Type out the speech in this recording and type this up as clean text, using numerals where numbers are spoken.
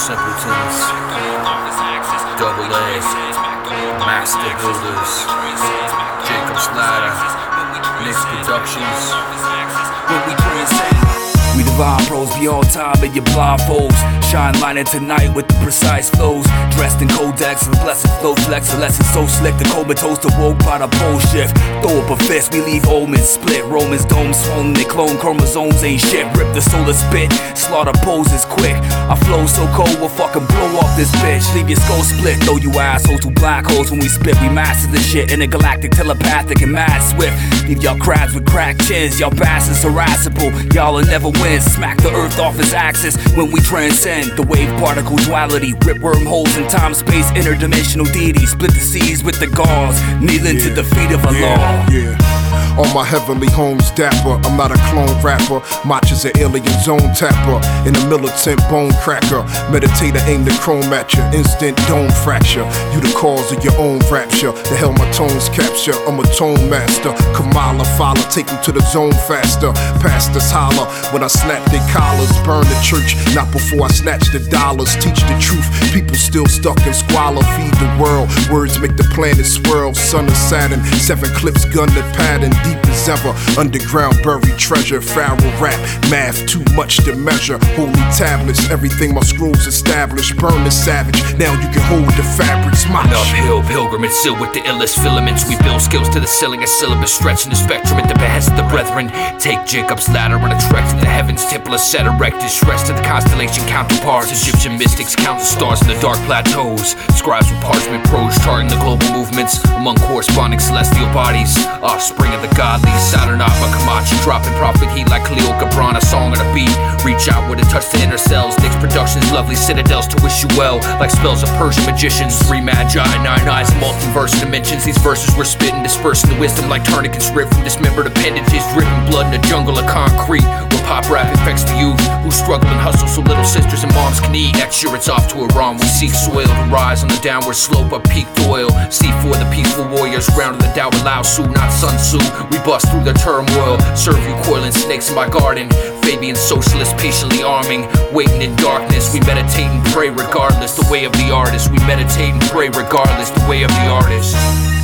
Simpletons, Double A, Master Builders, Jacob Slatter, Nick's Productions. When we transcend, we divine pros beyond time in your blindfolds. Shine light into night with the precise flows. Dressed in codex and blessed flow flex. A lesson so slick the comatose to woke by the pole shift. Throw up a fist, we leave omens split. Romans dome swollen, they clone chromosomes ain't shit. Rip the solar spit, slaughter poses quick. I flow so cold, we'll fucking blow off this bitch. Leave your skull split, throw you assholes to black holes when we spit. We master the shit, intergalactic, telepathic, and mad swift. Leave y'all crabs with cracked chins, y'all bastards harassable. Y'all'll never win, smack the earth off its axis when we transcend. The wave particle duality, rip wormholes in time space, interdimensional deity. Split the seas with the gauze, kneeling to the feet of Allah. On my heavenly home's dapper, I'm not a clone rapper. Mach is an alien zone tapper, in a militant bone cracker. Meditator aim the chrome at ya, instant dome fracture. You the cause of your own rapture. The hell my tones capture, I'm a tone master. Kamala follow, take you to the zone faster. Pastors holler when I snap their collars. Burn the church, not before I snatch the dollars. Teach the truth, people still stuck in squalor. Feed the world, words make the planet swirl. Son of Saturn, 7 clips, gun the pattern. Deep as ever, underground buried treasure. Pharaoh rap, math too much to measure. Holy tablets, everything my scrolls established. Burn the savage, now you can hold the fabrics. An uphill pilgrimage, sealed with the illest filaments. We build skills to the ceiling, a syllabus stretching the spectrum at the behest of the brethren. Take Jacob's ladder on a trek to the heavens. Temple is set erected, stressed to the constellation counterparts. Egyptian mystics count the stars in the dark plateaus. Scribes with parchment prose charting the global movements among corresponding celestial bodies. Offspring of the godly, Saturn Abba Kamachi, dropping prophet heat like Khalil Gibran, a song on a beat. Reach out with a touch to inner cells. Nick's Productions, lovely citadels to wish you well, like spells of Persian magicians. 3 magi, 9 eyes, multiverse dimensions. These verses we're spitting, dispersing the wisdom like tourniquets ripped from dismembered appendages. Dripping blood in a jungle of concrete, where pop rap infects the youth who struggle and hustle so little sisters and moms can eat. Next year it's off to Iran. We seek soil to rise on the downward slope of peaked oil. See for the peaceful warriors, grounded the Tao of Lao Tzu, not Sun Tzu. We bust through the turmoil, serve you coiling snakes in my garden. Fabian socialists patiently arming, waiting in darkness. We meditate and pray regardless, the way of the artist. We meditate and pray regardless, the way of the artist.